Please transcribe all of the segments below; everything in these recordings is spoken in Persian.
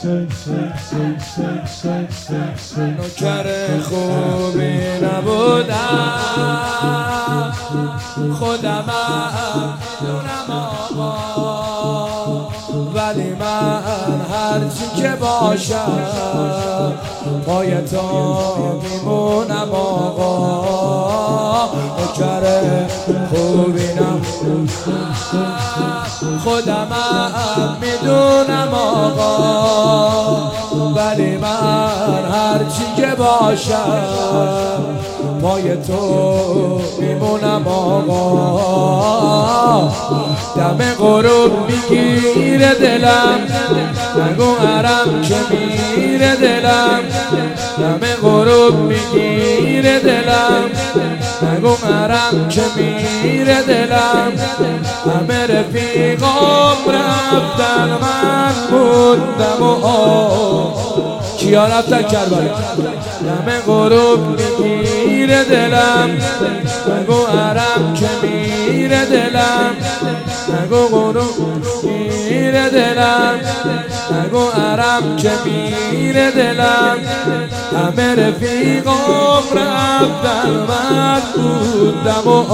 نوکر خوبی نبودم، خودمم میدونم آقا، ولی من هرچی که باشم پای تو میمونم آقا. نوکر خوبی نبودم، خودمم میدونم آقا، ولی من هرچی که باشم پای تو میمونم آقا. دم غروب میگیره دلم، نگو حرم که میره دلم. دم غروب میگیره دلم، نگو حرم که میره دلم. همه رفیقام رفتن من موندم و کیا رفتن کربلا. دم غروب میگیره دلم، نگو حرم که میره دلم. نگو غروب میگیره دلم، نگو حرم که میره دلم. همه رفیقام رفتن من موندم و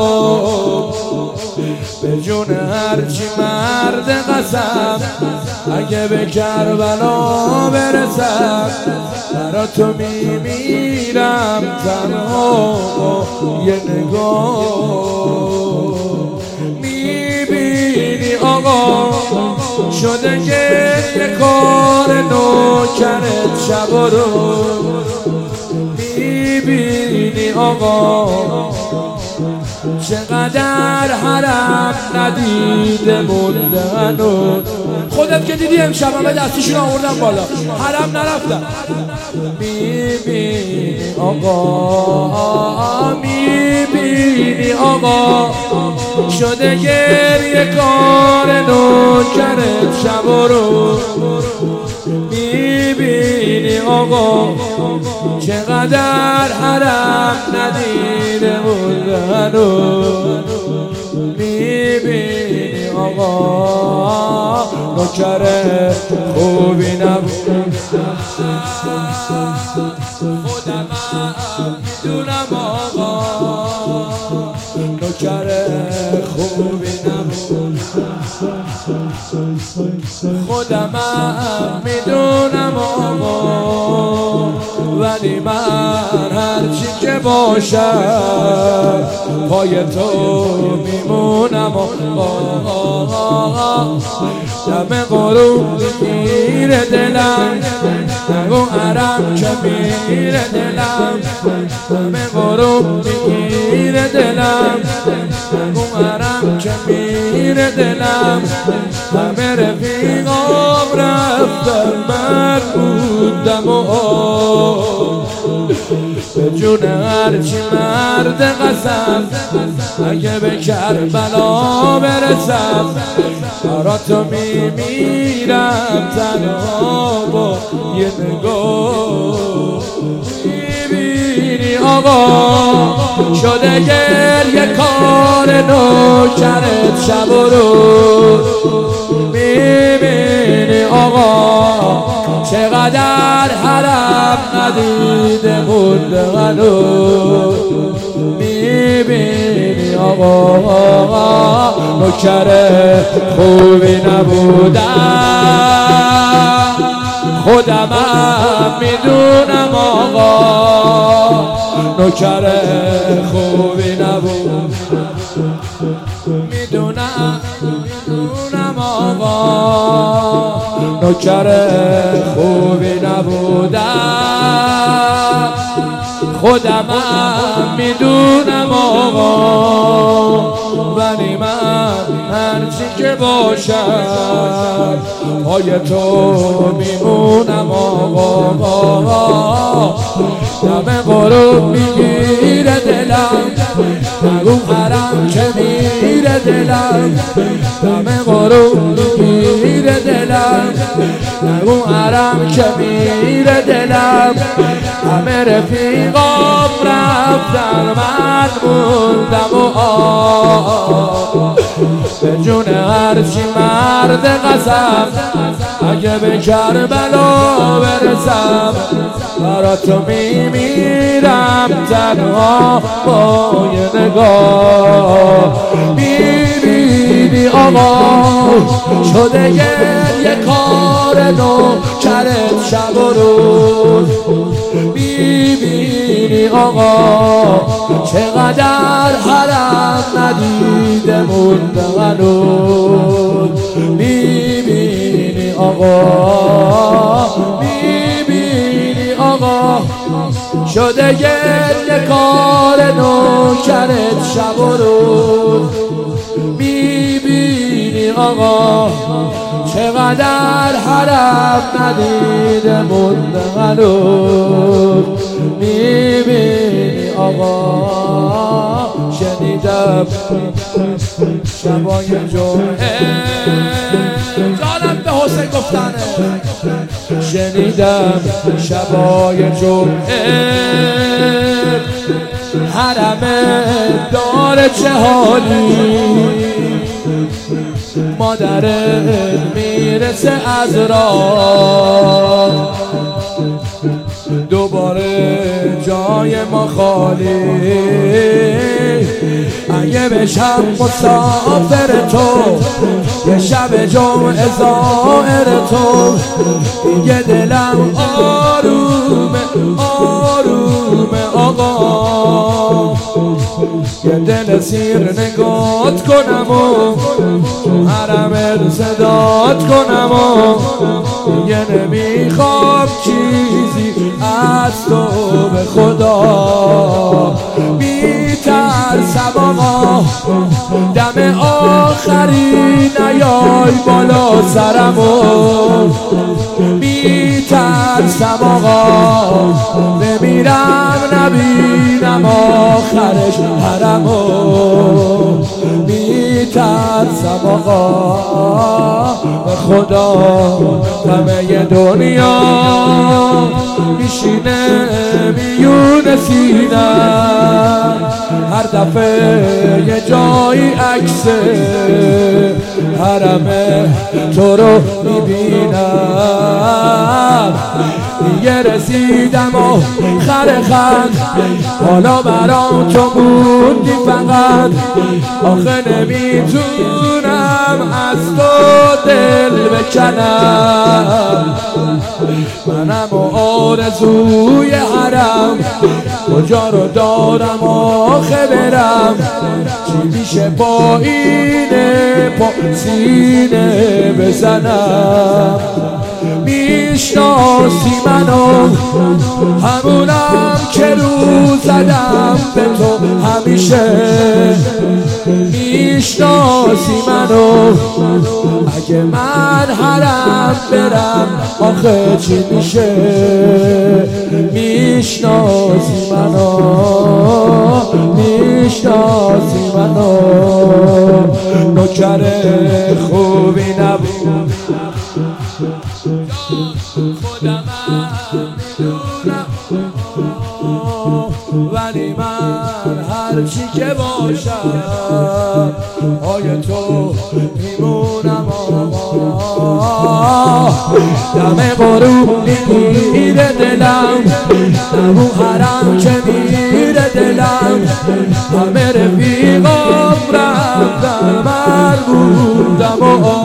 به جون هرچی مرد قسم، اگه به کربلا برسم برا تو میمیرم تنها. یه نگاه میبینی آقا شده گریه کار نوکرت شب و روز. میبینی آقا چقدر حرم ندیده مونده هنوز. خودت که دیدی امشب همه دستیشون آوردن بالا، حرم نرفتن. میبینی آقا، میبینی آقا شده گریه کار نوکرت شب و روز. میبینی آقا چقدر حرم ندیده مونده هنوز. میبینی آقا نوکر خوبی نبود، خودمم میدونم آقا. نوکر خوبی نبود، خودمم میدونم آقا، ولی من هرچی که باشم پای تو میمونم آقا. دم غروب میره دلم، نگو حرم که میره دلم. دم غروب میره دلم، نگو حرم که میره دلم. همه رفیقام رفتن من موندم و به جون هرچی مرد قسم، اگه به کربلا برسم برا تو میمیرم تنها با یه نگاه. میبینی آقا شده گریه کار نوکرت شب و روز. میبینی آقا چقدر حرم ندیده مونده هنوز. میبینی آقا نوکر خوبی نبودم، خودمم میدونم آقا. نوکر خوبی نبود، میدونم آقا. نوکر خوبی نبودم، خودمم میدونم آقا، ولی من هرچی که باشم پای تو میمونم آقا. دم غروب میگیره دلم، نگو حرم که میره دلم. دم غروب میگیره دلم، نگو حرم که میره دلم، همه رفیقام رفتن من موندم و به جون هرچی مرد قسم اگه به کربلا برسم برا تو میمیرم تنها با یه نگاه. میبینی آقا شده یه کار نوکرت شب و روز، میبینی آقا چقدر حرم ندیده مونده هنوز، میبینی آقا، میبینی آقا شده یه کار نوکرت شب و روز، میبینی آقا چقدر حرم ندیده مونده هنوز، میبینی آقا. شنیدم شبای جمعه جانم به حسین گفتنه، شنیدم شبای جمعه حرمه داره چه حالی، مادرت میرسه از راه دوباره جای ما خالی، اگه بشم مسافر تو یه شب جمعه زائر تو دیگه دلم آرومه آرومه آقا، یه دل سیر نگات کنم و تو حرم صدات کنم و دیگه نمیخوام چیزی از تو به خدا، میترسم آقا دم آخری نیای بالا سرمو، میترسم آقا بمیرم نبینم آخرش حرمو، میترسم آقا به خدا همه دنیا میشینه میون سینم، هر دفعه یه جایی عکس حرمه تو رو میبینم، دیگه رسیدم و خرخند حالا برام تو موندی فقط، آخه نمیتونم از تو دل بکنم، منم و آرزوی حرم کجا رو دارم آخه برم، چی میشه با اینه پا سینه بزنم، میشناسی منو همونم که رو زدم به تو همیشه، میشناسی منو اگه من حرم برم آخه چی میشه، میشناسی منو میشناسی منو نوکر خوبی نبود خودم میدونم، ولی من هرچی که باشم آی تو میمونم دم غروب میگیره دلم، نمو حرم که میره دلم، همه رفیقام رفتن من بودم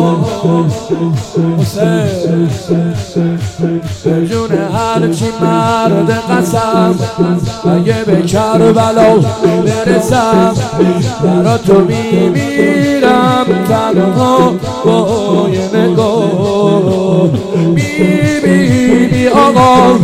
حسین به جون هرچی مرد قسم اگه به کربلا برسم برا تو میمیرم تنها با یه نگاه، میبینی آقا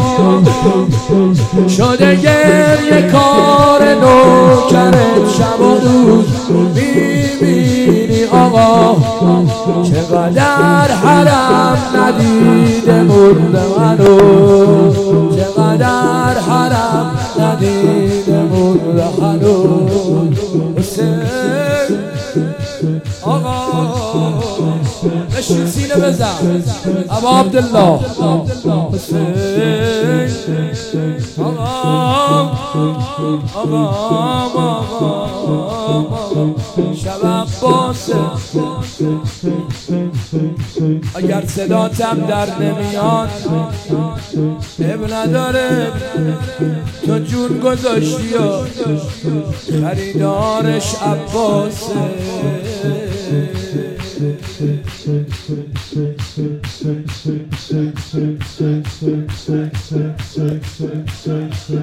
شده یه کار نوکرت شب و روز، میبینی آقا چقدر حرم ندیده مرده منو، چقدر حرم ندیده مرده هنوز. حسین آقا بشین سینه بزن، ابا عبدالله حسین آقا شب عباسه اگر صداتم در نمیاد اب نداره تو جون گذاشتی و خریدارش عباسه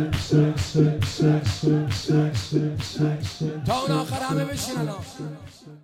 تا اون آخر همه بشینن